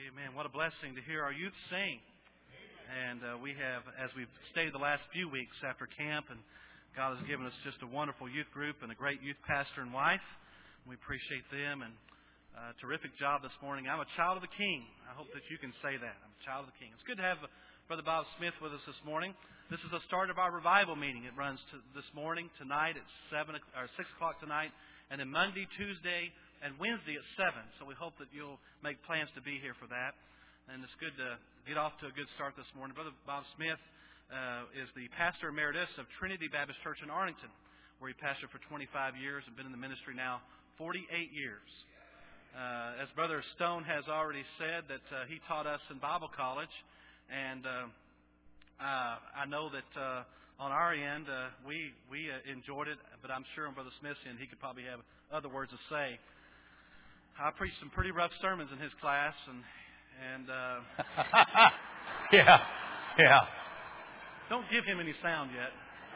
Amen. What a blessing to hear our youth sing. And we have, as we've stayed the last few weeks after camp, and God has given us just a wonderful youth group and a great youth pastor and wife. We appreciate them, and terrific job this morning. I'm a child of the King. I hope that you can say that. I'm a child of the King. It's good to have Brother Bob Smith with us this morning. This is the start of our revival meeting. It runs this morning, tonight at 6 o'clock tonight, and then Monday, Tuesday, and Wednesday at 7. So we hope that you'll make plans to be here for that. And it's good to get off to a good start this morning. Brother Bob Smith is the pastor emeritus of Trinity Baptist Church in Arlington, where he pastored for 25 years and been in the ministry now 48 years. As Brother Stone has already said, that he taught us in Bible college, and I know that on our end we enjoyed it, but I'm sure on Brother Smith's end he could probably have other words to say. I preached some pretty rough sermons in his class, and yeah. Don't give him any sound yet.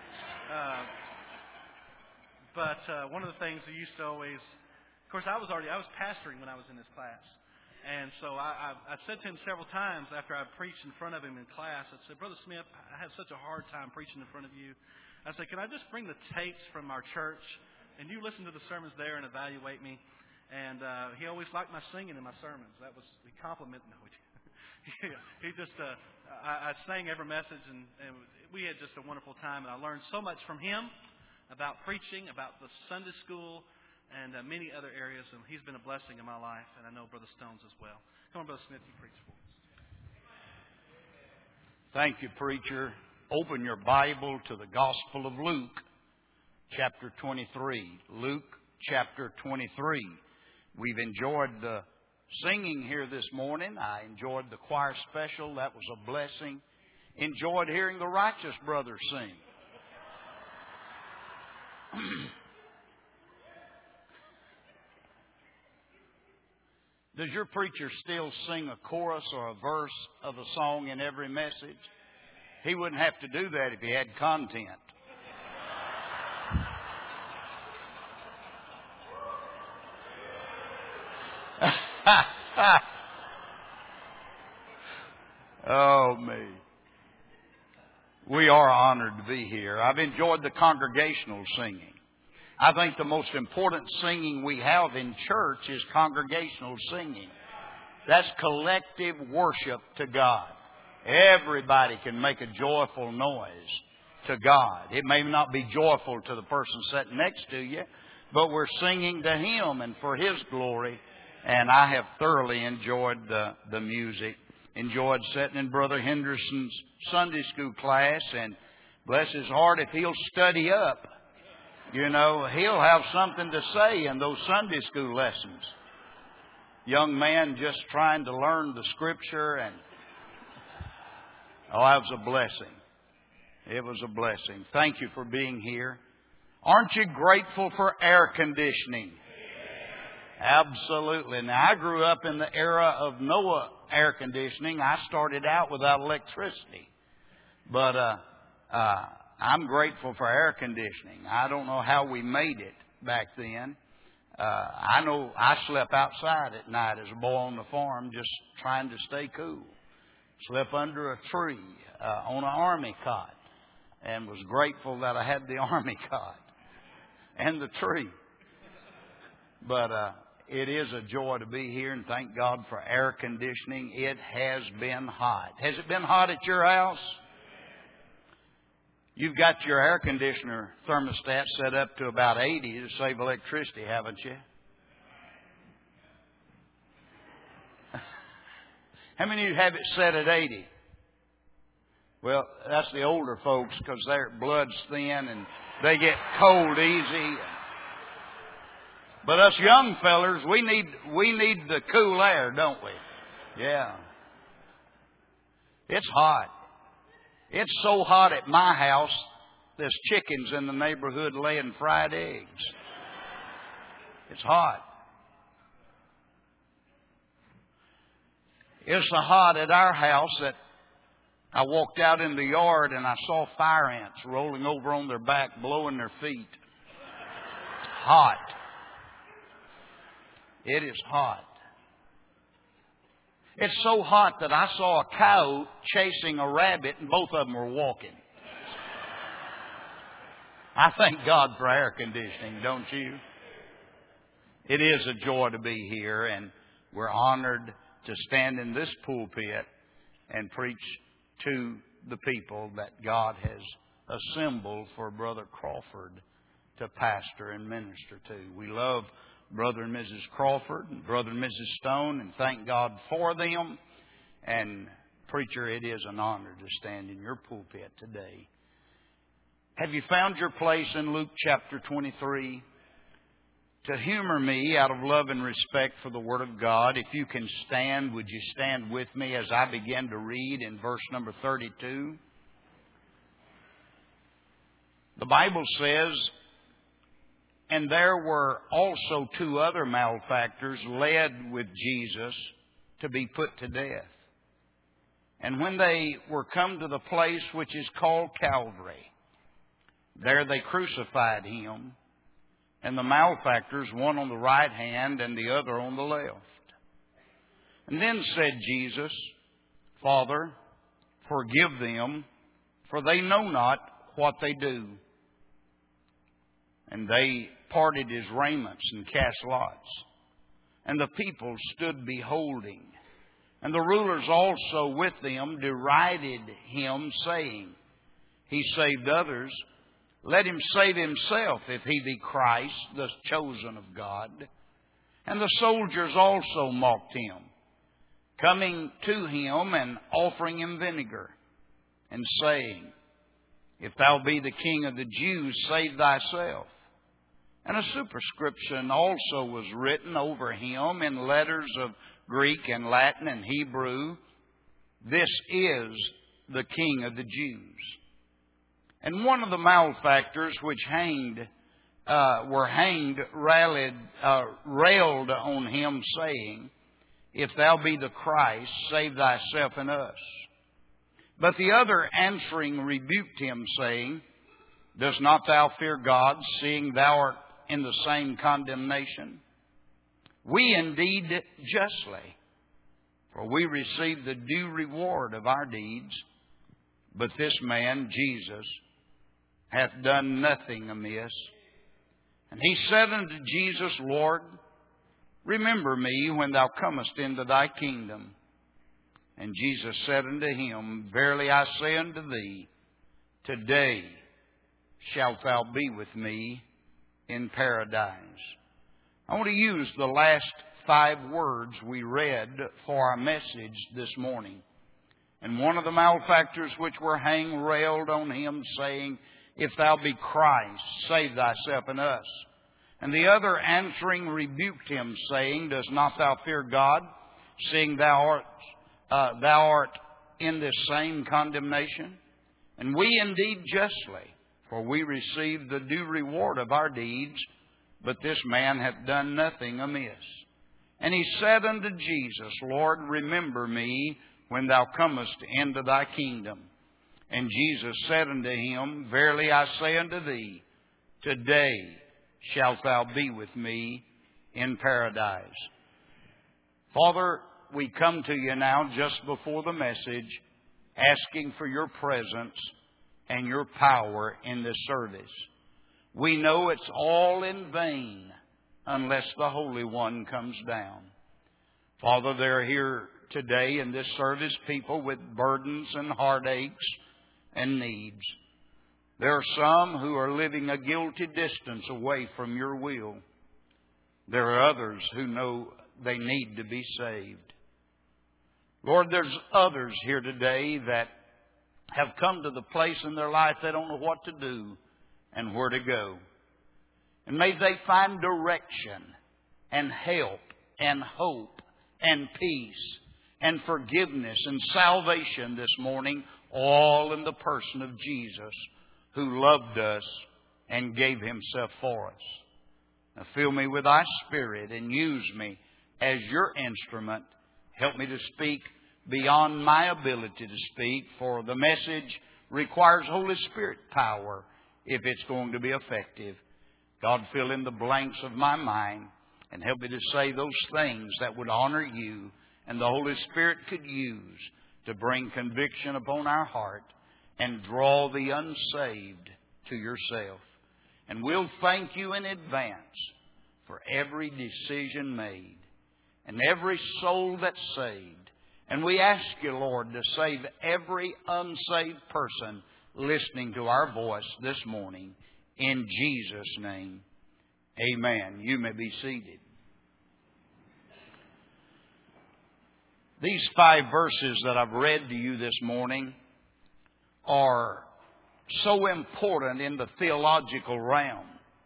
But one of the things he used to always, of course, I was pastoring when I was in his class, and so I said to him several times after I preached in front of him in class, I said, Brother Smith, I have such a hard time preaching in front of you. I said, can I just bring the tapes from our church, and you listen to the sermons there and evaluate me? And he always liked my singing in my sermons. That was he complimented. No, he just I sang every message, and we had just a wonderful time. And I learned so much from him about preaching, about the Sunday school, and many other areas. And he's been a blessing in my life, and I know Brother Stone's as well. Come on, Brother Smith, you preach for us. Thank you, preacher. Open your Bible to the Gospel of Luke, chapter 23. Luke, chapter 23. We've enjoyed the singing here this morning. I enjoyed the choir special. That was a blessing. Enjoyed hearing the righteous brothers sing. Does your preacher still sing a chorus or a verse of a song in every message? He wouldn't have to do that if he had content. Oh, me. We are honored to be here. I've enjoyed the congregational singing. I think the most important singing we have in church is congregational singing. That's collective worship to God. Everybody can make a joyful noise to God. It may not be joyful to the person sitting next to you, but we're singing to Him and for His glory. And I have thoroughly enjoyed the music. Enjoyed sitting in Brother Henderson's Sunday school class. And bless his heart, if he'll study up, he'll have something to say in those Sunday school lessons. Young man just trying to learn the Scripture. And that was a blessing. It was a blessing. Thank you for being here. Aren't you grateful for air conditioning? Absolutely. Now, I grew up in the era of no air conditioning. I started out without electricity. But I'm grateful for air conditioning. I don't know how we made it back then. I know I slept outside at night as a boy on the farm just trying to stay cool. Slept under a tree on an army cot and was grateful that I had the army cot and the tree. But it is a joy to be here, and thank God for air conditioning. It has been hot. Has it been hot at your house? You've got your air conditioner thermostat set up to about 80 to save electricity, haven't you? How many of you have it set at 80? Well, that's the older folks because their blood's thin and they get cold easy. But us young fellers, we need the cool air, don't we? Yeah. It's hot. It's so hot at my house, there's chickens in the neighborhood laying fried eggs. It's hot. It's so hot at our house that I walked out in the yard and I saw fire ants rolling over on their back, blowing their feet. Hot. It is hot. It's so hot that I saw a coyote chasing a rabbit and both of them were walking. I thank God for air conditioning, don't you? It is a joy to be here, and we're honored to stand in this pulpit and preach to the people that God has assembled for Brother Crawford to pastor and minister to. We love Brother and Mrs. Crawford and Brother and Mrs. Stone, and thank God for them. And preacher, it is an honor to stand in your pulpit today. Have you found your place in Luke chapter 23? To humor me out of love and respect for the Word of God, if you can stand, would you stand with me as I begin to read in verse number 32? The Bible says, "And there were also 2 other malefactors led with Jesus to be put to death. And when they were come to the place which is called Calvary, there they crucified him, and the malefactors, one on the right hand and the other on the left. And then said Jesus, Father, forgive them, for they know not what they do. And they parted his raiments and cast lots. And the people stood beholding. And the rulers also with them derided him, saying, He saved others. Let him save himself, if he be Christ, the chosen of God. And the soldiers also mocked him, coming to him and offering him vinegar, and saying, If thou be the King of the Jews, save thyself. And a superscription also was written over him in letters of Greek and Latin and Hebrew, This is the King of the Jews. And one of the malefactors which were hanged railed on him, saying, If thou be the Christ, save thyself and us. But the other answering rebuked him, saying, Dost not thou fear God, seeing thou art in the same condemnation? We indeed justly, for we receive the due reward of our deeds. But this man, Jesus, hath done nothing amiss. And he said unto Jesus, Lord, remember me when thou comest into thy kingdom. And Jesus said unto him, Verily I say unto thee, today shalt thou be with me in paradise. I want to use the last 5 words we read for our message this morning. And one of the malefactors which were hanged railed on him, saying, If thou be Christ, save thyself and us. And the other answering rebuked him, saying, Dost not thou fear God, seeing thou art in this same condemnation? And we indeed justly, for we receive the due reward of our deeds, but this man hath done nothing amiss. And he said unto Jesus, Lord, remember me when thou comest into thy kingdom. And Jesus said unto him, Verily I say unto thee, today shalt thou be with me in paradise. Father, we come to you now just before the message, asking for your presence and your power in this service. We know it's all in vain unless the Holy One comes down. Father, there are here today in this service people with burdens and heartaches and needs. There are some who are living a guilty distance away from your will. There are others who know they need to be saved. Lord, there's others here today that have come to the place in their life they don't know what to do and where to go. And may they find direction and help and hope and peace and forgiveness and salvation this morning, all in the person of Jesus, who loved us and gave Himself for us. Now fill me with thy Spirit and use me as your instrument. Help me to speak beyond my ability to speak, for the message requires Holy Spirit power if it's going to be effective. God, fill in the blanks of my mind and help me to say those things that would honor you and the Holy Spirit could use to bring conviction upon our heart and draw the unsaved to yourself. And we'll thank you in advance for every decision made and every soul that's saved. And we ask you, Lord, to save every unsaved person listening to our voice this morning. In Jesus' name, amen. You may be seated. These 5 verses that I've read to you this morning are so important in the theological realm.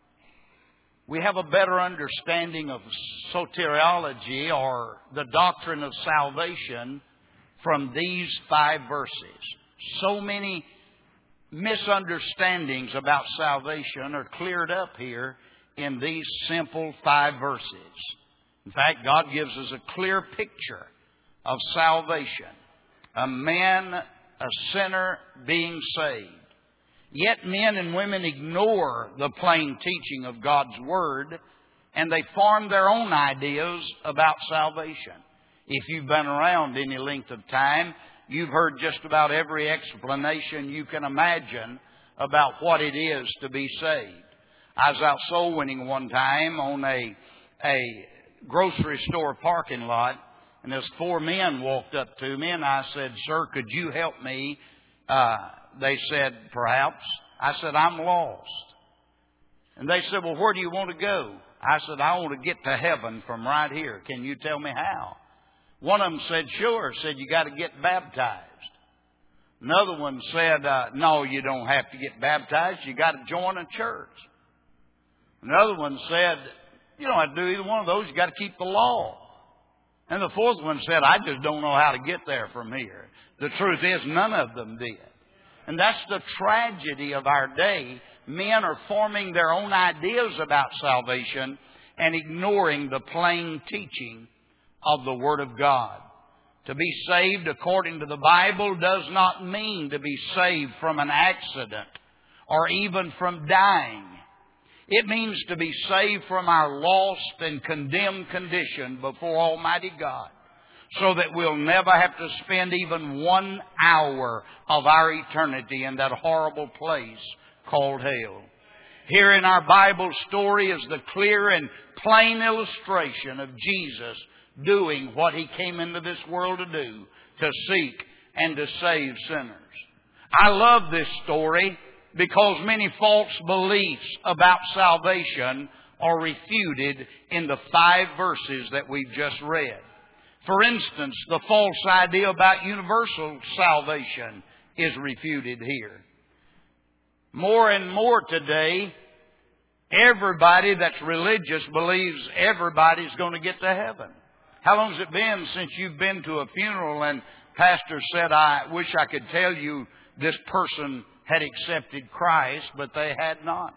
We have a better understanding of soteriology, or the doctrine of salvation, from these 5 verses. So many misunderstandings about salvation are cleared up here in these simple 5 verses. In fact, God gives us a clear picture of salvation. A man, a sinner being saved. Yet men and women ignore the plain teaching of God's Word, and they form their own ideas about salvation. If you've been around any length of time, you've heard just about every explanation you can imagine about what it is to be saved. I was out soul winning one time on a grocery store parking lot, and there's 4 men walked up to me, and I said, "Sir, could you help me?" They said, "Perhaps." I said, "I'm lost." And they said, "Well, where do you want to go?" I said, "I want to get to heaven from right here. Can you tell me how?" One of them said, "Sure." Said, "You got to get baptized." Another one said, "No, you don't have to get baptized. You got to join a church." Another one said, "You don't have to do either one of those. You got to keep the law." And the fourth one said, "I just don't know how to get there from here." The truth is, none of them did. And that's the tragedy of our day. Men are forming their own ideas about salvation and ignoring the plain teaching of the Word of God. To be saved according to the Bible does not mean to be saved from an accident or even from dying. It means to be saved from our lost and condemned condition before Almighty God, so that we'll never have to spend even 1 hour of our eternity in that horrible place called hell. Here in our Bible story is the clear and plain illustration of Jesus doing what He came into this world to do, to seek and to save sinners. I love this story because many false beliefs about salvation are refuted in the 5 verses that we've just read. For instance, the false idea about universal salvation is refuted here. More and more today, everybody that's religious believes everybody's going to get to heaven. How long has it been since you've been to a funeral and pastor said, "I wish I could tell you this person had accepted Christ, but they had not"?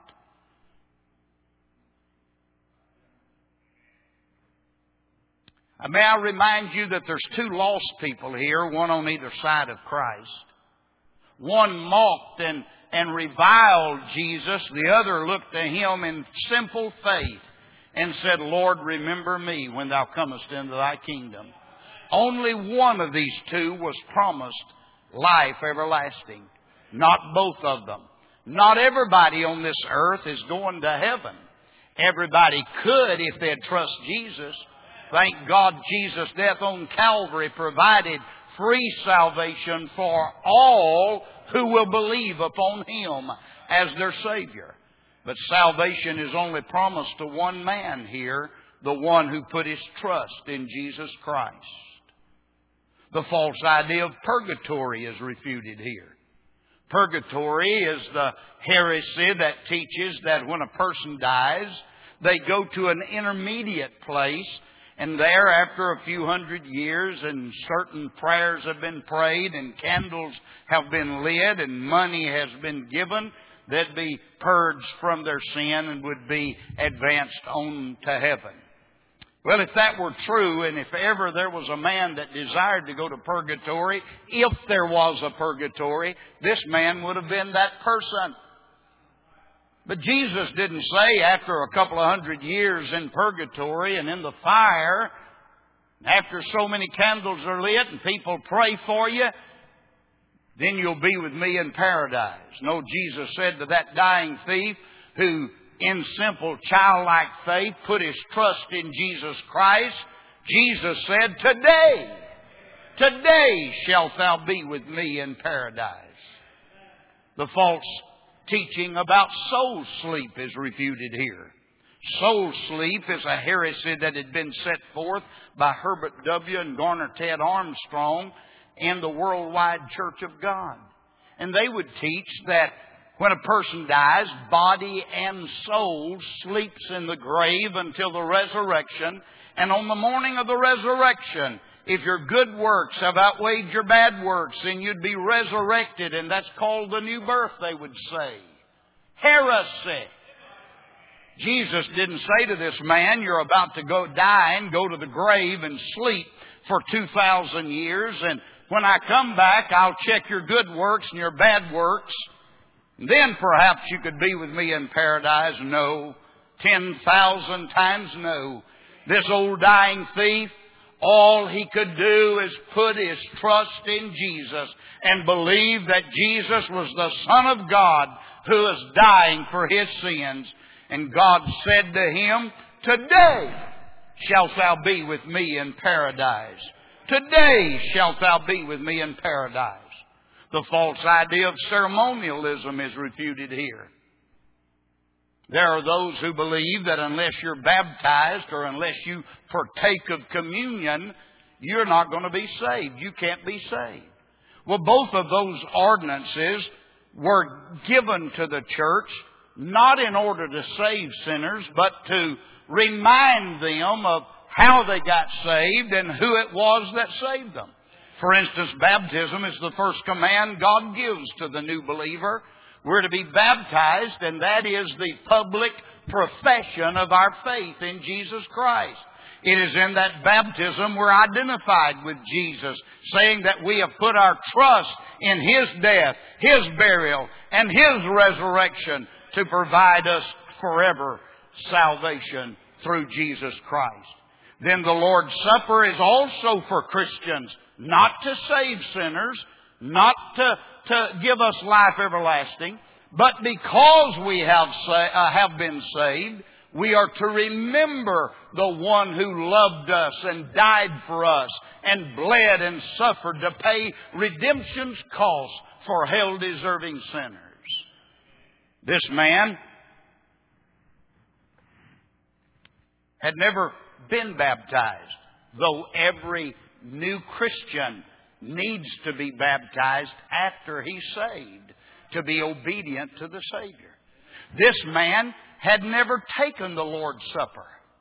May I remind you that there's 2 lost people here, one on either side of Christ. One mocked and reviled Jesus. The other looked to Him in simple faith and said, "Lord, remember me when Thou comest into Thy kingdom." Only one of these 2 was promised life everlasting. Not both of them. Not everybody on this earth is going to heaven. Everybody could if they'd trust Jesus. Thank God Jesus' death on Calvary provided free salvation for all who will believe upon Him as their Savior. But salvation is only promised to one man here, the one who put his trust in Jesus Christ. The false idea of purgatory is refuted here. Purgatory is the heresy that teaches that when a person dies, they go to an intermediate place, and there, after a few hundred years, and certain prayers have been prayed, and candles have been lit, and money has been given, they'd be purged from their sin and would be advanced on to heaven. Well, if that were true, and if ever there was a man that desired to go to purgatory, if there was a purgatory, this man would have been that person. But Jesus didn't say after a couple of hundred years in purgatory and in the fire After so many candles are lit and people pray for you, then you'll be with me in paradise. No, Jesus said to that dying thief who, in simple childlike faith, put his trust in Jesus Christ, Jesus said, today shalt thou be with me in paradise. The false teaching about soul sleep is refuted here. Soul sleep is a heresy that had been set forth by Herbert W. and Garner Ted Armstrong in the Worldwide Church of God. And they would teach that when a person dies, body and soul sleeps in the grave until the resurrection. And on the morning of the resurrection, if your good works have outweighed your bad works, then you'd be resurrected. And that's called the new birth, they would say. Heresy. Jesus didn't say to this man, you're about to go die and go to the grave and sleep for 2,000 years. And when I come back, I'll check your good works and your bad works. Then perhaps you could be with me in paradise. No. 10,000 times no. This old dying thief, all he could do is put his trust in Jesus and believe that Jesus was the Son of God who was dying for his sins. And God said to him, today shalt thou be with me in paradise. Today shalt thou be with me in paradise. The false idea of ceremonialism is refuted here. There are those who believe that unless you're baptized or unless you partake of communion, you're not going to be saved. You can't be saved. Well, both of those ordinances were given to the church not in order to save sinners, but to remind them of how they got saved and who it was that saved them. For instance, baptism is the first command God gives to the new believer. We're to be baptized, and that is the public profession of our faith in Jesus Christ. It is in that baptism we're identified with Jesus, saying that we have put our trust in His death, His burial, and His resurrection to provide us forever salvation through Jesus Christ. Then the Lord's Supper is also for Christians, not to save sinners, not to give us life everlasting, but because we have been saved, we are to remember the one who loved us and died for us and bled and suffered to pay redemption's cost for hell-deserving sinners. This man had never been baptized, though every new Christian needs to be baptized after he's saved to be obedient to the Savior. This man had never taken the Lord's Supper.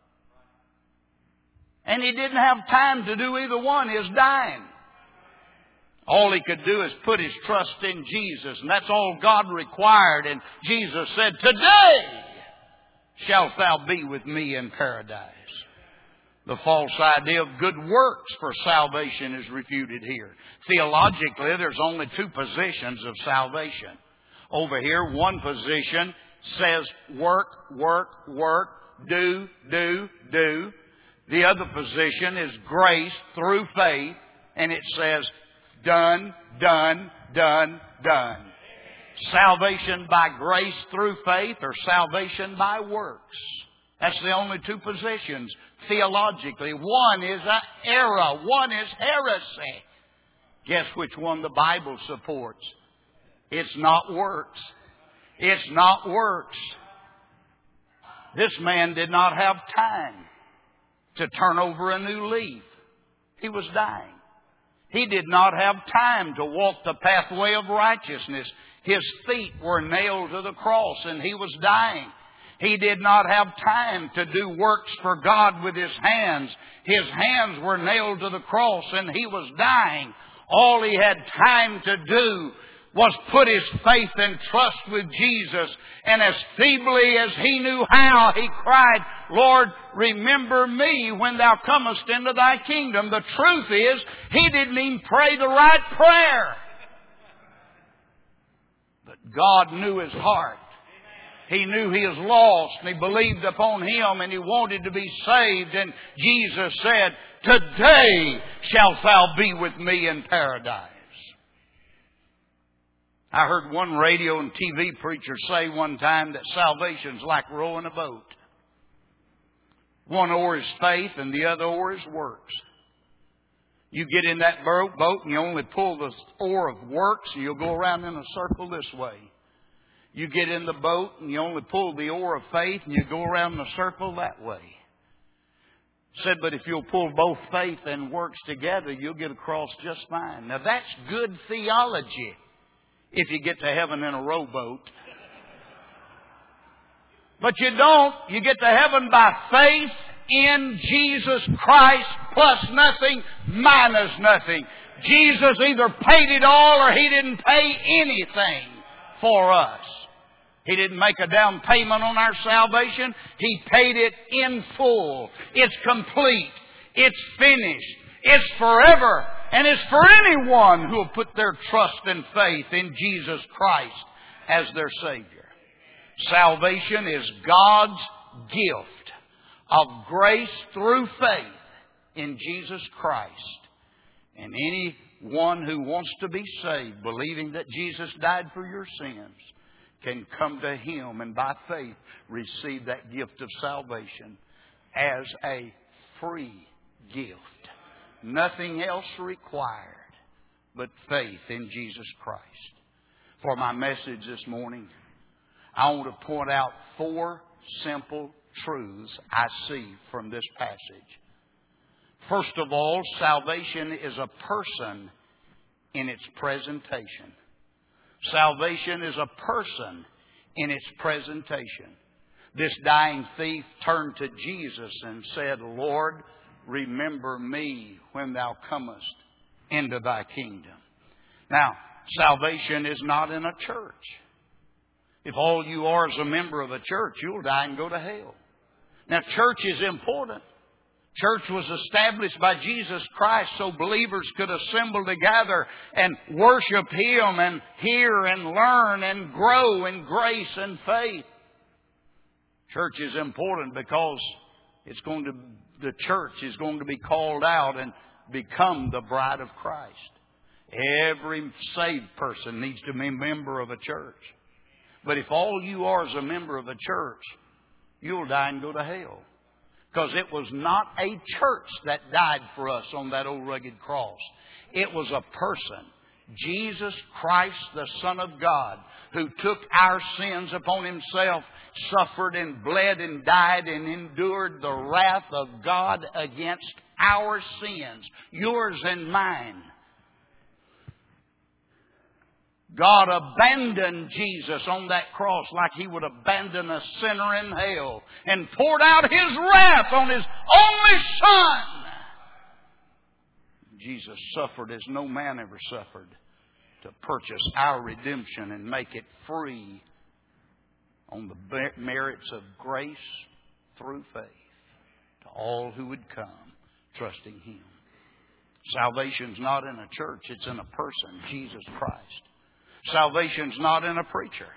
And he didn't have time to do either one. He was dying. All he could do is put his trust in Jesus. And that's all God required. And Jesus said, today shalt thou be with me in paradise. The false idea of good works for salvation is refuted here. Theologically, there's only two positions of salvation. Over here, one position says work, work, work, do, do, do. The other position is grace through faith, and it says done, done, done, done. Salvation by grace through faith or salvation by works. That's the only two positions theologically. One is an error. One is heresy. Guess which one the Bible supports? It's not works. It's not works. This man did not have time to turn over a new leaf. He was dying. He did not have time to walk the pathway of righteousness. His feet were nailed to the cross and he was dying. He did not have time to do works for God with his hands. His hands were nailed to the cross and he was dying. All he had time to do was put his faith and trust with Jesus. And as feebly as he knew how, he cried, Lord, remember me when thou comest into thy kingdom. The truth is, he didn't even pray the right prayer. But God knew his heart. He knew he was lost and he believed upon him and he wanted to be saved. And Jesus said, today shalt thou be with me in paradise. I heard one radio and TV preacher say one time that salvation's like rowing a boat. One oar is faith and the other oar is works. You get in that boat and you only pull the oar of works and you'll go around in a circle this way. You get in the boat and you only pull the oar of faith and you go around in a circle that way. Said, but if you'll pull both faith and works together, you'll get across just fine. Now that's good theology if you get to heaven in a rowboat. But you don't. You get to heaven by faith in Jesus Christ, plus nothing, minus nothing. Jesus either paid it all or He didn't pay anything for us. He didn't make a down payment on our salvation. He paid it in full. It's complete. It's finished. It's forever. And it's for anyone who will put their trust and faith in Jesus Christ as their Savior. Salvation is God's gift of grace through faith in Jesus Christ. And anyone who wants to be saved, believing that Jesus died for your sins, can come to Him and by faith receive that gift of salvation as a free gift. Nothing else required but faith in Jesus Christ. For my message this morning, I want to point out 4 simple truths I see from this passage. First of all, salvation is a person in its presentation. Salvation is a person in its presentation. This dying thief turned to Jesus and said, Lord, remember me when thou comest into thy kingdom. Now, salvation is not in a church. If all you are is a member of a church, you'll die and go to hell. Now, church is important. Church was established by Jesus Christ so believers could assemble together and worship Him and hear and learn and grow in grace and faith. Church is important because the church is going to be called out and become the bride of Christ. Every saved person needs to be a member of a church. But if all you are is a member of a church, you'll die and go to hell. Because it was not a church that died for us on that old rugged cross. It was a person, Jesus Christ, the Son of God, who took our sins upon Himself, suffered and bled and died and endured the wrath of God against our sins, yours and mine. God abandoned Jesus on that cross like He would abandon a sinner in hell and poured out His wrath on His only Son. Jesus suffered as no man ever suffered to purchase our redemption and make it free on the merits of grace through faith to all who would come trusting Him. Salvation's not in a church, it's in a person, Jesus Christ. Salvation's not in a preacher.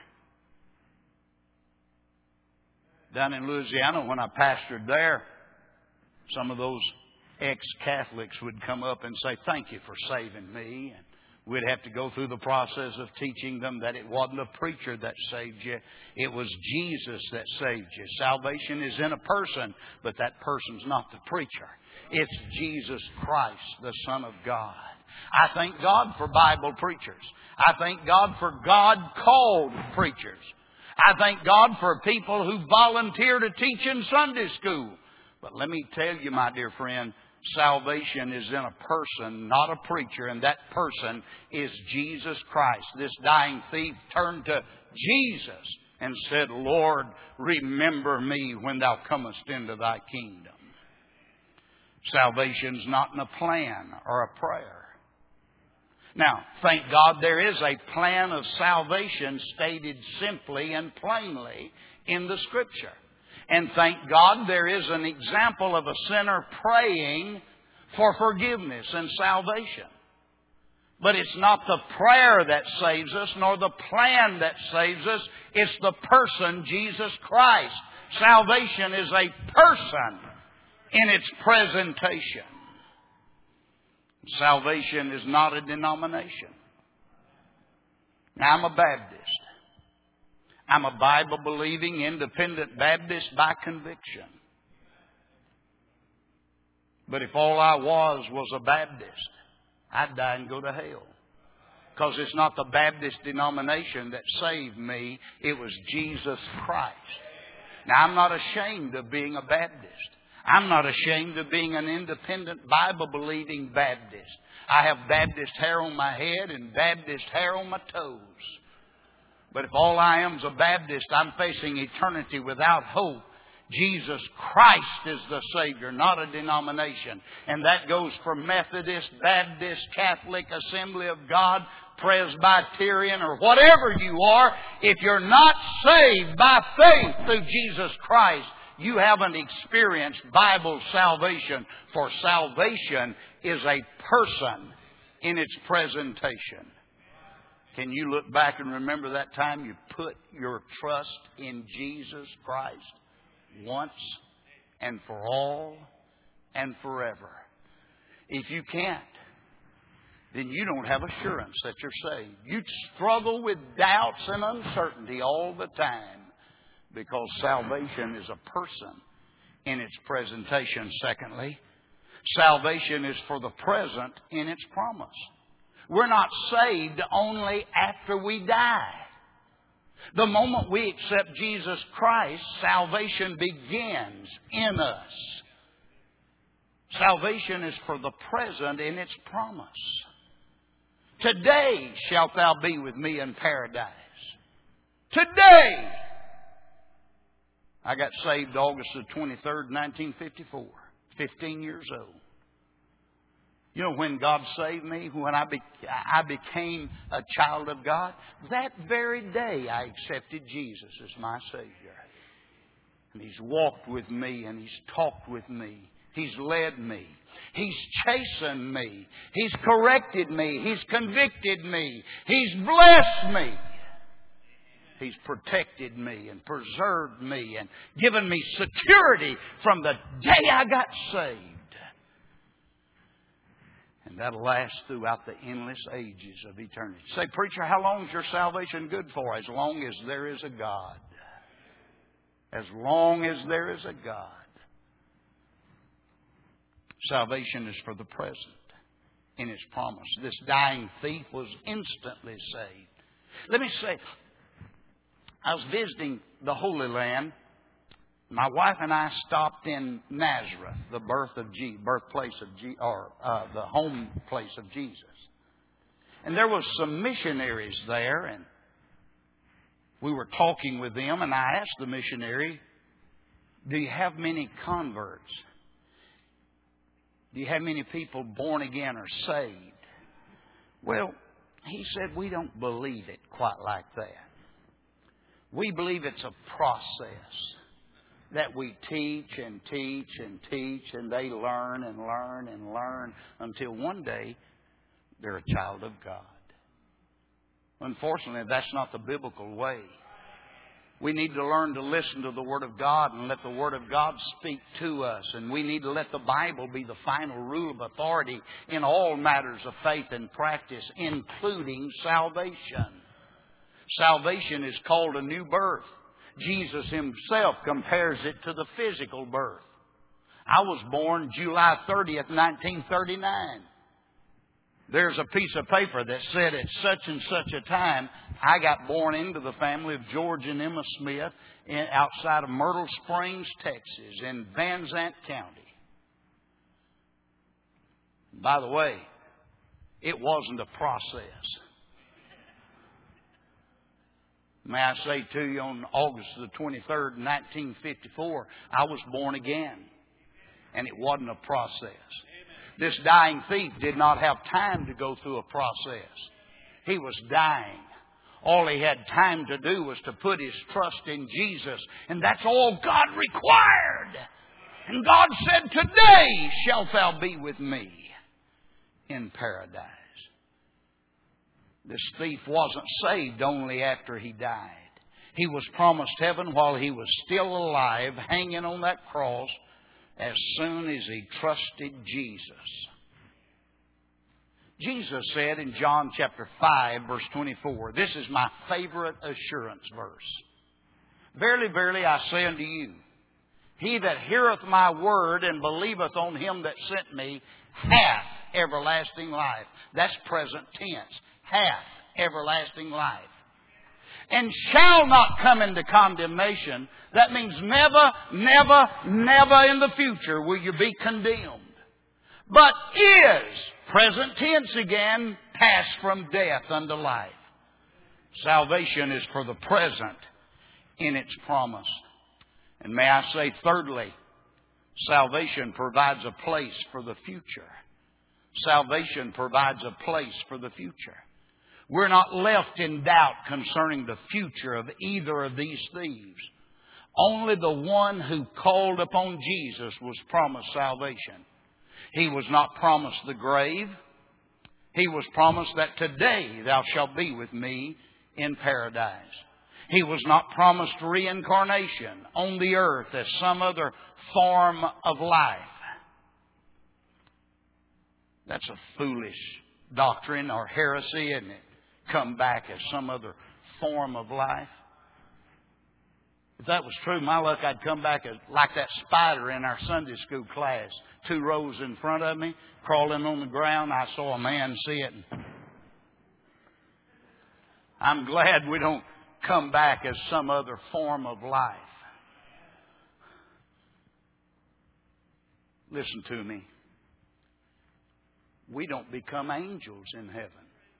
Down in Louisiana, when I pastored there, some of those ex-Catholics would come up and say, thank you for saving me. And we'd have to go through the process of teaching them that it wasn't a preacher that saved you. It was Jesus that saved you. Salvation is in a person, but that person's not the preacher. It's Jesus Christ, the Son of God. I thank God for Bible preachers. I thank God for God-called preachers. I thank God for people who volunteer to teach in Sunday school. But let me tell you, my dear friend, salvation is in a person, not a preacher, and that person is Jesus Christ. This dying thief turned to Jesus and said, Lord, remember me when thou comest into thy kingdom. Salvation's not in a plan or a prayer. Now, thank God there is a plan of salvation stated simply and plainly in the Scripture. And thank God there is an example of a sinner praying for forgiveness and salvation. But it's not the prayer that saves us, nor the plan that saves us. It's the person, Jesus Christ. Salvation is a person in its presentation. Salvation is not a denomination. Now, I'm a Baptist. I'm a Bible-believing independent Baptist by conviction. But if all I was a Baptist, I'd die and go to hell. Because it's not the Baptist denomination that saved me. It was Jesus Christ. Now, I'm not ashamed of being a Baptist. I'm not ashamed of being an independent Bible-believing Baptist. I have Baptist hair on my head and Baptist hair on my toes. But if all I am is a Baptist, I'm facing eternity without hope. Jesus Christ is the Savior, not a denomination. And that goes for Methodist, Baptist, Catholic, Assembly of God, Presbyterian, or whatever you are. If you're not saved by faith through Jesus Christ, you haven't experienced Bible salvation. For salvation is a person in its presentation. Can you look back and remember that time you put your trust in Jesus Christ? Once and for all and forever. If you can't, then you don't have assurance that you're saved. You struggle with doubts and uncertainty all the time because salvation is a person in its presentation. Secondly, salvation is for the present in its promise. We're not saved only after we die. The moment we accept Jesus Christ, salvation begins in us. Salvation is for the present in its promise. Today shalt thou be with me in paradise. Today! I got saved August the 23rd, 1954. 15 years old. You know when God saved me, when I became a child of God, that very day I accepted Jesus as my Savior. And He's walked with me and He's talked with me. He's led me. He's chastened me. He's corrected me. He's convicted me. He's blessed me. He's protected me and preserved me and given me security from the day I got saved. And that'll last throughout the endless ages of eternity. Say, preacher, how long is your salvation good for? As long as there is a God. As long as there is a God. Salvation is for the present in its promise. This dying thief was instantly saved. Let me say, I was visiting the Holy Land. My wife and I stopped in Nazareth, the birthplace of the home place of Jesus. And there was some missionaries there, and we were talking with them, and I asked the missionary, do you have many converts? Do you have many people born again or saved? Well, he said, we don't believe it quite like that. We believe it's a process that we teach and teach and teach, and they learn and learn and learn until one day they're a child of God. Unfortunately, that's not the biblical way. We need to learn to listen to the Word of God and let the Word of God speak to us. And we need to let the Bible be the final rule of authority in all matters of faith and practice, including salvation. Salvation is called a new birth. Jesus Himself compares it to the physical birth. I was born July 30th, 1939. There's a piece of paper that said at such and such a time, I got born into the family of George and Emma Smith outside of Myrtle Springs, Texas, in Van Zandt County. By the way, it wasn't a process. May I say to you, on August the 23rd, 1954, I was born again. And it wasn't a process. This dying thief did not have time to go through a process. He was dying. All he had time to do was to put his trust in Jesus. And that's all God required. And God said, today shalt thou be with me in paradise. This thief wasn't saved only after he died. He was promised heaven while he was still alive, hanging on that cross, as soon as he trusted Jesus. Jesus said in John chapter 5, verse 24, this is my favorite assurance verse. Verily, verily, I say unto you, he that heareth my word and believeth on him that sent me hath everlasting life. That's present tense. Hath everlasting life. And shall not come into condemnation. That means never, never, never in the future will you be condemned. But is, present tense again, passed from death unto life. Salvation is for the present in its promise. And may I say, thirdly, salvation provides a place for the future. Salvation provides a place for the future. We're not left in doubt concerning the future of either of these thieves. Only the one who called upon Jesus was promised salvation. He was not promised the grave. He was promised that today thou shalt be with me in paradise. He was not promised reincarnation on the earth as some other form of life. That's a foolish doctrine or heresy, isn't it? Come back as some other form of life. If that was true, my luck, I'd come back as like that spider in our Sunday school class. 2 rows in front of me, crawling on the ground. I saw a man sitting. I'm glad we don't come back as some other form of life. Listen to me. We don't become angels in heaven.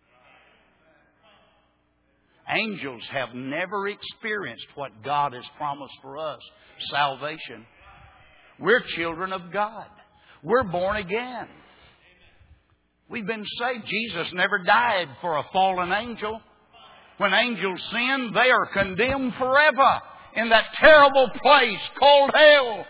Angels have never experienced what God has promised for us, salvation. We're children of God. We're born again. We've been saved. Jesus never died for a fallen angel. When angels sin, they are condemned forever in that terrible place called hell.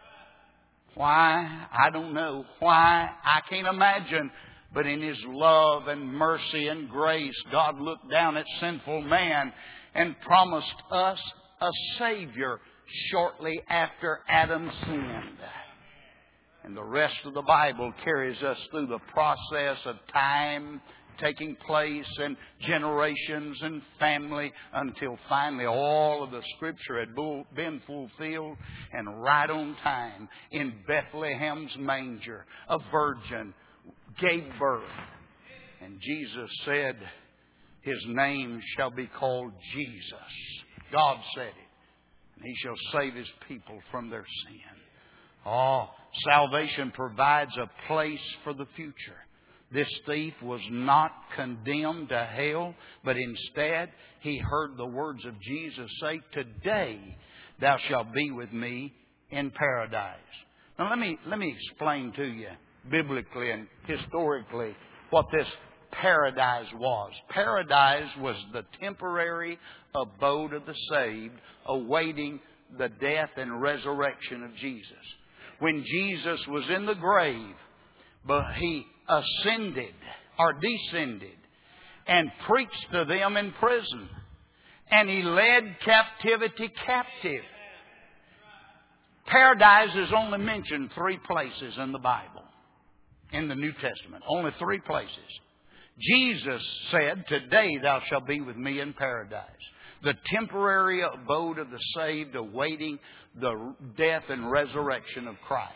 Why? I don't know. Why? I can't imagine. But in His love and mercy and grace, God looked down at sinful man and promised us a Savior shortly after Adam sinned. And the rest of the Bible carries us through the process of time taking place and generations and family until finally all of the Scripture had been fulfilled, and right on time in Bethlehem's manger a virgin gave birth. And Jesus said, His name shall be called Jesus. God said it. And He shall save His people from their sin. Oh, salvation provides a place for the future. This thief was not condemned to hell, but instead he heard the words of Jesus say, today thou shalt be with me in paradise. Now let me explain to you biblically and historically what this paradise was. Paradise was the temporary abode of the saved, awaiting the death and resurrection of Jesus. When Jesus was in the grave, but He ascended or descended and preached to them in prison. And He led captivity captive. Paradise is only mentioned 3 places in the Bible. In the New Testament. Only 3 places. Jesus said, today thou shalt be with me in paradise. The temporary abode of the saved awaiting the death and resurrection of Christ.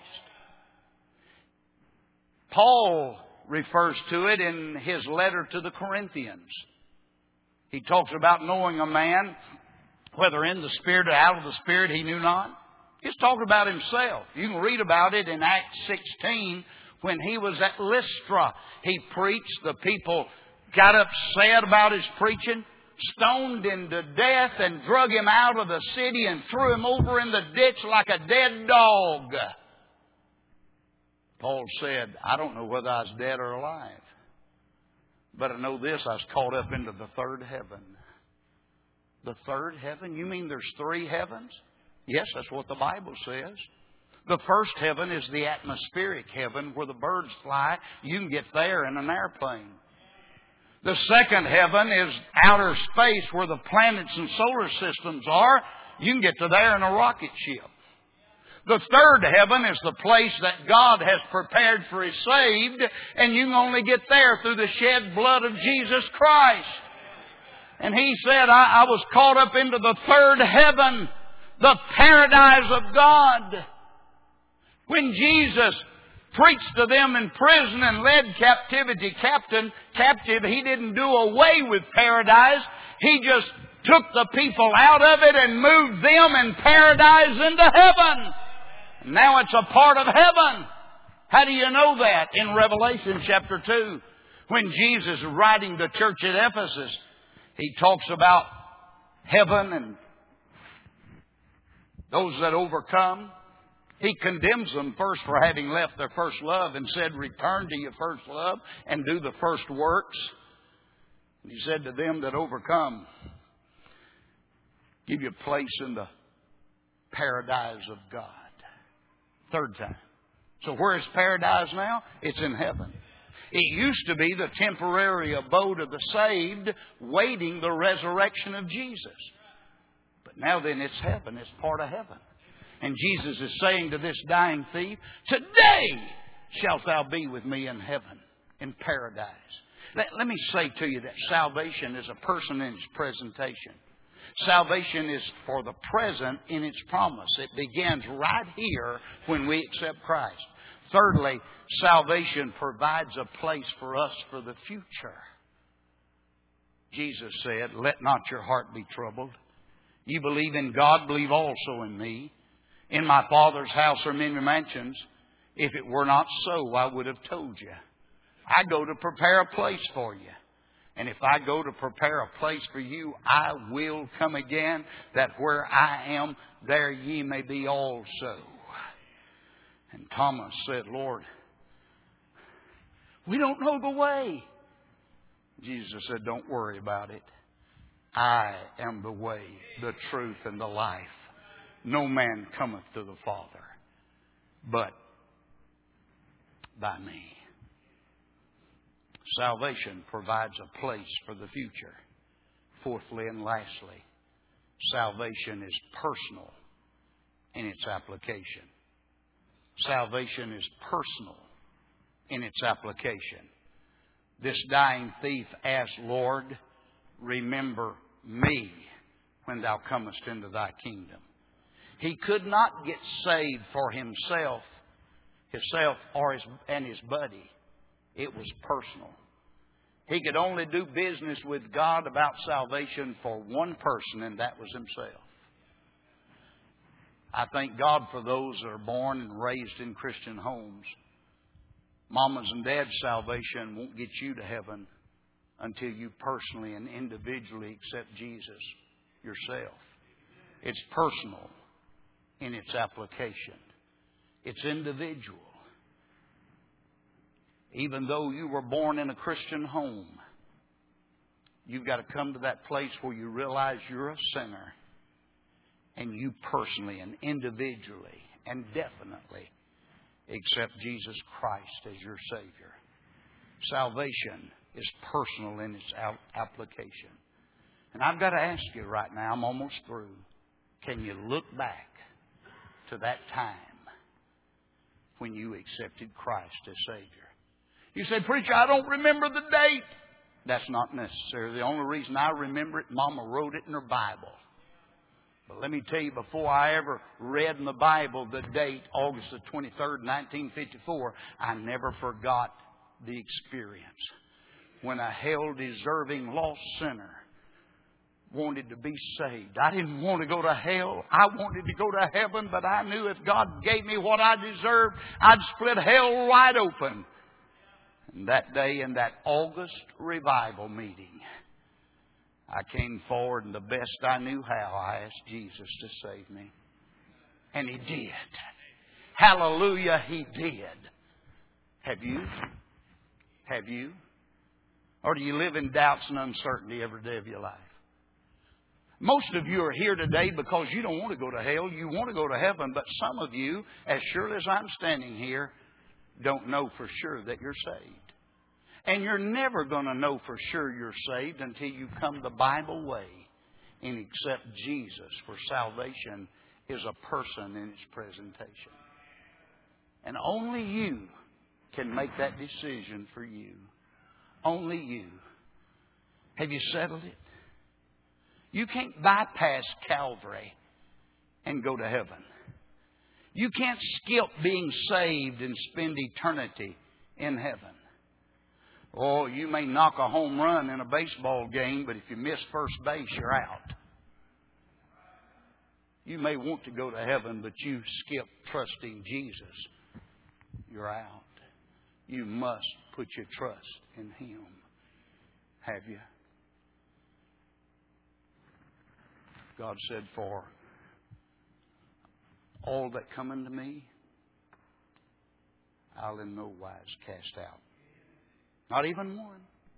Paul refers to it in his letter to the Corinthians. He talks about knowing a man, whether in the Spirit or out of the Spirit, he knew not. He's talking about himself. You can read about it in Acts 16 when he was at Lystra. He preached. The people got upset about his preaching, stoned him to death and drug him out of the city and threw him over in the ditch like a dead dog. Paul said, I don't know whether I was dead or alive. But I know this, I was caught up into the third heaven. The third heaven? You mean there's 3 heavens? Yes, that's what the Bible says. The first heaven is the atmospheric heaven where the birds fly. You can get there in an airplane. The second heaven is outer space where the planets and solar systems are. You can get to there in a rocket ship. The third heaven is the place that God has prepared for His saved, and you can only get there through the shed blood of Jesus Christ. And He said, I was caught up into the third heaven, the paradise of God. When Jesus preached to them in prison and led captivity captive, He didn't do away with paradise. He just took the people out of it and moved them and paradise into heaven. Now it's a part of heaven. How do you know that? In Revelation chapter 2, when Jesus is writing the church at Ephesus, He talks about heaven and those that overcome. He condemns them first for having left their first love and said, return to your first love and do the first works. And He said to them that overcome, give you a place in the paradise of God. Third time. So where is paradise now? It's in heaven. It used to be the temporary abode of the saved, waiting the resurrection of Jesus. But now then it's heaven. It's part of heaven. And Jesus is saying to this dying thief, today shalt thou be with me in heaven, in paradise. Let me say to you that salvation is a person in its presentation. Salvation is for the present in its promise. It begins right here when we accept Christ. Thirdly, salvation provides a place for us for the future. Jesus said, let not your heart be troubled. You believe in God, believe also in me. In my Father's house are many mansions. If it were not so, I would have told you. I go to prepare a place for you. And if I go to prepare a place for you, I will come again, that where I am, there ye may be also. And Thomas said, Lord, we don't know the way. Jesus said, don't worry about it. I am the way, the truth, and the life. No man cometh to the Father but by me. Salvation provides a place for the future. Fourthly and lastly, salvation is personal in its application. Salvation is personal in its application. This dying thief asked, Lord, remember me when thou comest into thy kingdom. He could not get saved for himself or his buddy. It was personal. He could only do business with God about salvation for one person, and that was himself. I thank God for those that are born and raised in Christian homes. Mama's and dad's salvation won't get you to heaven until you personally and individually accept Jesus yourself. It's personal in its application. It's individual. Even though you were born in a Christian home, you've got to come to that place where you realize you're a sinner, and you personally and individually and definitely accept Jesus Christ as your Savior. Salvation is personal in its application. And I've got to ask you right now, I'm almost through. Can you look back to that time when you accepted Christ as Savior? You say, preacher, I don't remember the date. That's not necessary. The only reason I remember it, Mama wrote it in her Bible. But let me tell you, before I ever read in the Bible the date, August the 23rd, 1954, I never forgot the experience. When a hell-deserving lost sinner wanted to be saved. I didn't want to go to hell. I wanted to go to heaven, but I knew if God gave me what I deserved, I'd split hell wide open. And that day in that August revival meeting, I came forward and the best I knew how, I asked Jesus to save me. And He did. Hallelujah, He did. Have you? Have you? Or do you live in doubts and uncertainty every day of your life? Most of you are here today because you don't want to go to hell. You want to go to heaven. But some of you, as surely as I'm standing here, don't know for sure that you're saved. And you're never going to know for sure you're saved until you come the Bible way and accept Jesus for salvation is a person in its presentation. And only you can make that decision for you. Only you. Have you settled it? You can't bypass Calvary and go to heaven. You can't skip being saved and spend eternity in heaven. Oh, you may knock a home run in a baseball game, but if you miss first base, you're out. You may want to go to heaven, but you skip trusting Jesus, you're out. You must put your trust in Him. Have you? God said, for all that come unto me, I'll in no wise cast out. Not even one.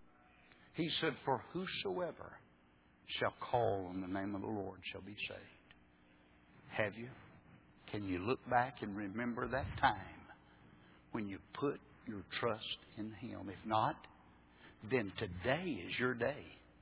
He said, for whosoever shall call on the name of the Lord shall be saved. Have you? Can you look back and remember that time when you put your trust in Him? If not, then today is your day.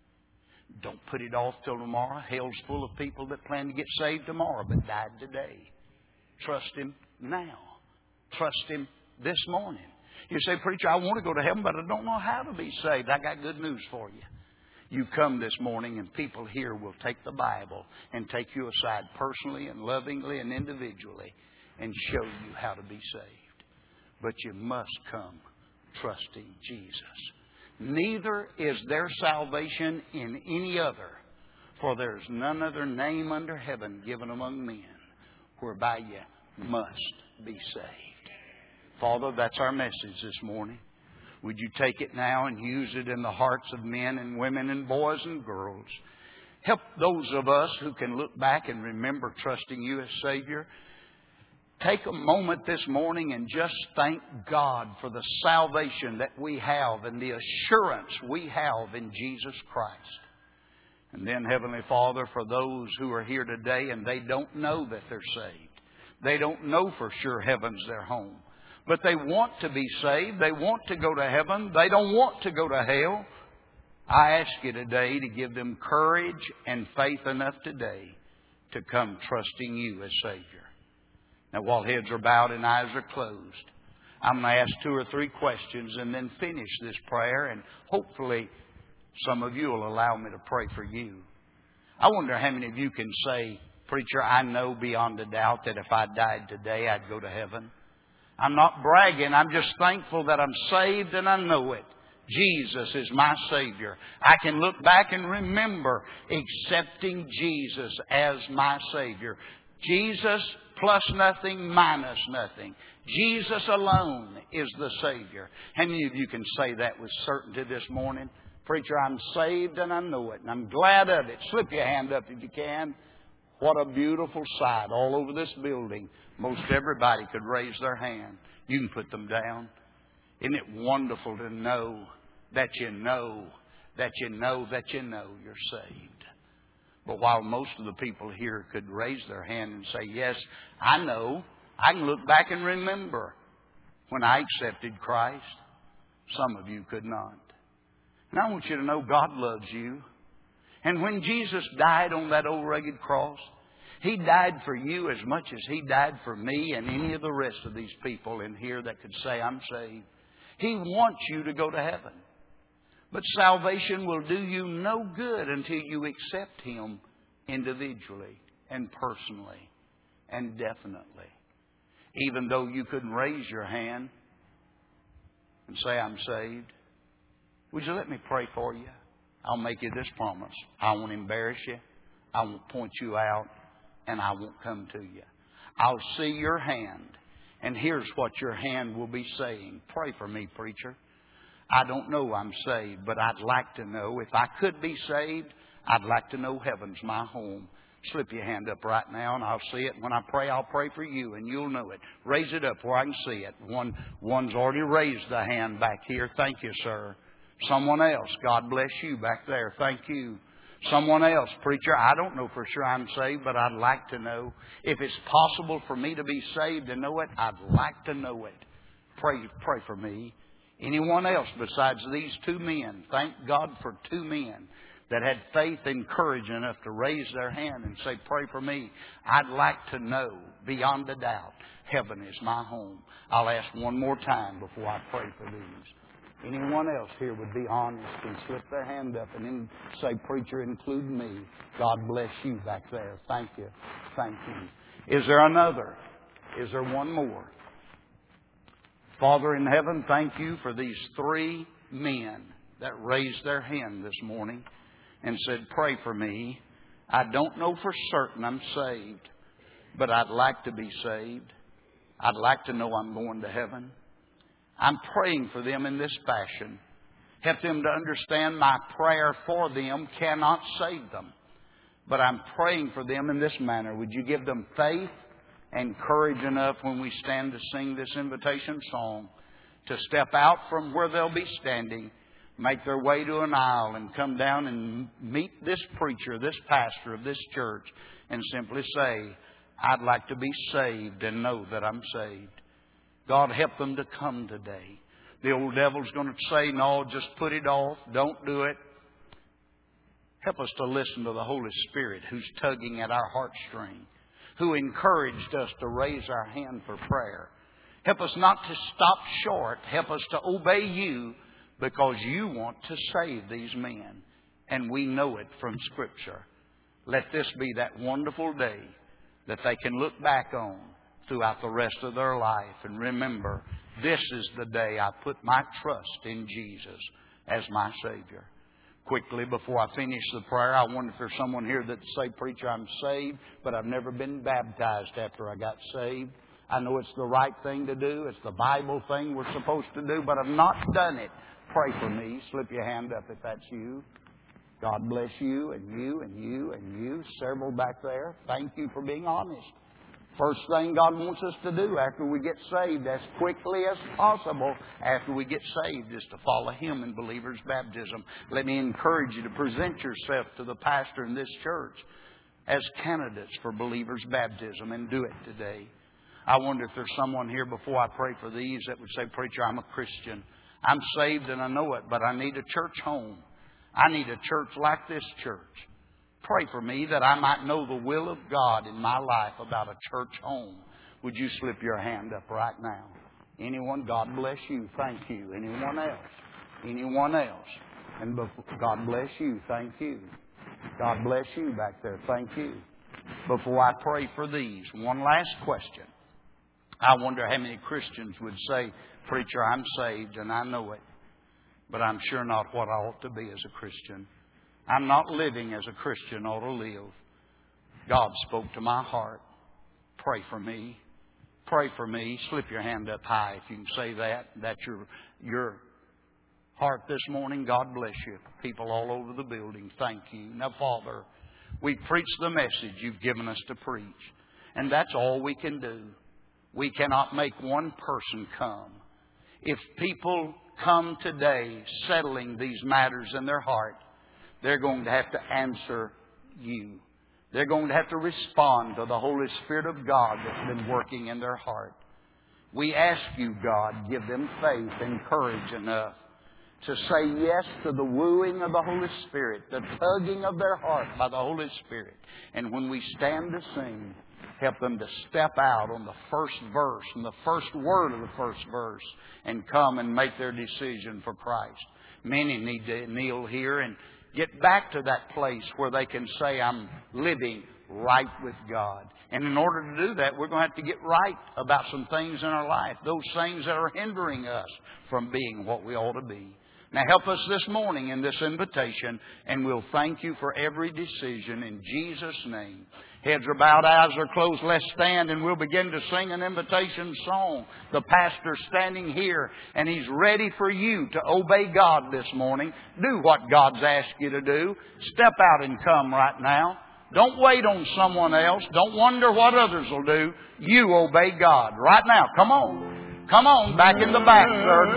Don't put it off till tomorrow. Hell's full of people that plan to get saved tomorrow but died today. Trust Him now. Trust Him this morning. You say, preacher, I want to go to heaven, but I don't know how to be saved. I got good news for you. You come this morning and people here will take the Bible and take you aside personally and lovingly and individually and show you how to be saved. But you must come trusting Jesus. Neither is there salvation in any other, for there is none other name under heaven given among men whereby you must be saved. Father, that's our message this morning. Would you take it now and use it in the hearts of men and women and boys and girls? Help those of us who can look back and remember trusting you as Savior. Take a moment this morning and just thank God for the salvation that we have and the assurance we have in Jesus Christ. And then, Heavenly Father, for those who are here today and they don't know that they're saved. They don't know for sure heaven's their home. But they want to be saved. They want to go to heaven. They don't want to go to hell. I ask you today to give them courage and faith enough today to come trusting you as Savior. Now, while heads are bowed and eyes are closed, I'm going to ask 2 or 3 questions and then finish this prayer. And hopefully some of you will allow me to pray for you. I wonder how many of you can say, preacher, I know beyond a doubt that if I died today, I'd go to heaven. I'm not bragging. I'm just thankful that I'm saved and I know it. Jesus is my Savior. I can look back and remember accepting Jesus as my Savior. Jesus plus nothing, minus nothing. Jesus alone is the Savior. How many of you can say that with certainty this morning? Preacher, I'm saved and I know it, and I'm glad of it. Slip your hand up if you can. What a beautiful sight all over this building. Most everybody could raise their hand. You can put them down. Isn't it wonderful to know that you know that you know that you know you're saved? But while most of the people here could raise their hand and say, yes, I know. I can look back and remember when I accepted Christ. Some of you could not. And I want you to know God loves you. And when Jesus died on that old rugged cross, He died for you as much as He died for me and any of the rest of these people in here that could say, I'm saved. He wants you to go to heaven. But salvation will do you no good until you accept Him individually and personally and definitely. Even though you couldn't raise your hand and say, I'm saved. Would you let me pray for you? I'll make you this promise. I won't embarrass you. I won't point you out. And I won't come to you. I'll see your hand. And here's what your hand will be saying. Pray for me, preacher. I don't know I'm saved, but I'd like to know. If I could be saved, I'd like to know heaven's my home. Slip your hand up right now and I'll see it. When I pray, I'll pray for you and you'll know it. Raise it up where I can see it. One's already raised the hand back here. Thank you, sir. Someone else. God bless you back there. Thank you. Someone else. Preacher, I don't know for sure I'm saved, but I'd like to know. If it's possible for me to be saved and know it, I'd like to know it. Pray for me. Anyone else besides these 2 men? Thank God for 2 men that had faith and courage enough to raise their hand and say, pray for me. I'd like to know beyond a doubt, heaven is my home. I'll ask one more time before I pray for these. Anyone else here would be honest and slip their hand up and then say, preacher, include me. God bless you back there. Thank you. Thank you. Is there another? Is there one more? Father in heaven, thank you for these 3 men that raised their hand this morning and said, pray for me. I don't know for certain I'm saved, but I'd like to be saved. I'd like to know I'm going to heaven. I'm praying for them in this fashion. Help them to understand my prayer for them cannot save them. But I'm praying for them in this manner. Would you give them faith and courage enough when we stand to sing this invitation song to step out from where they'll be standing, make their way to an aisle and come down and meet this preacher, this pastor of this church, and simply say, I'd like to be saved and know that I'm saved. God, help them to come today. The old devil's going to say, no, just put it off. Don't do it. Help us to listen to the Holy Spirit who's tugging at our heartstring, who encouraged us to raise our hand for prayer. Help us not to stop short. Help us to obey you because you want to save these men. And we know it from Scripture. Let this be that wonderful day that they can look back on throughout the rest of their life and remember, this is the day I put my trust in Jesus as my Savior. Quickly, before I finish the prayer, I wonder if there's someone here that say, preacher, I'm saved, but I've never been baptized after I got saved. I know it's the right thing to do. It's the Bible thing we're supposed to do, but I've not done it. Pray for me. Slip your hand up if that's you. God bless you and you and you and you. Several back there. Thank you for being honest. First thing God wants us to do after we get saved as quickly as possible after we get saved is to follow Him in believer's baptism. Let me encourage you to present yourself to the pastor in this church as candidates for believer's baptism and do it today. I wonder if there's someone here before I pray for these that would say, preacher, I'm a Christian. I'm saved and I know it, but I need a church home. I need a church like this church. Pray for me that I might know the will of God in my life about a church home. Would you slip your hand up right now? Anyone? God bless you. Thank you. Anyone else? Anyone else? And God bless you. Thank you. God bless you back there. Thank you. Before I pray for these, one last question. I wonder how many Christians would say, preacher, I'm saved and I know it, but I'm sure not what I ought to be as a Christian. I'm not living as a Christian ought to live. God spoke to my heart. Pray for me. Pray for me. Slip your hand up high if you can say that. That's your heart this morning. God bless you. People all over the building, thank you. Now, Father, we preach the message you've given us to preach. And that's all we can do. We cannot make one person come. If people come today settling these matters in their heart, they're going to have to answer you. They're going to have to respond to the Holy Spirit of God that's been working in their heart. We ask you, God, give them faith and courage enough to say yes to the wooing of the Holy Spirit, the tugging of their heart by the Holy Spirit. And when we stand to sing, help them to step out on the first verse and the first word of the first verse and come and make their decision for Christ. Many need to kneel here and get back to that place where they can say, I'm living right with God. And in order to do that, we're going to have to get right about some things in our life. Those things that are hindering us from being what we ought to be. Now help us this morning in this invitation, and we'll thank you for every decision in Jesus' name. Heads are bowed, eyes are closed. Let's stand and we'll begin to sing an invitation song. The pastor's standing here and he's ready for you to obey God this morning. Do what God's asked you to do. Step out and come right now. Don't wait on someone else. Don't wonder what others will do. You obey God right now. Come on. Come on, back in the back, sir.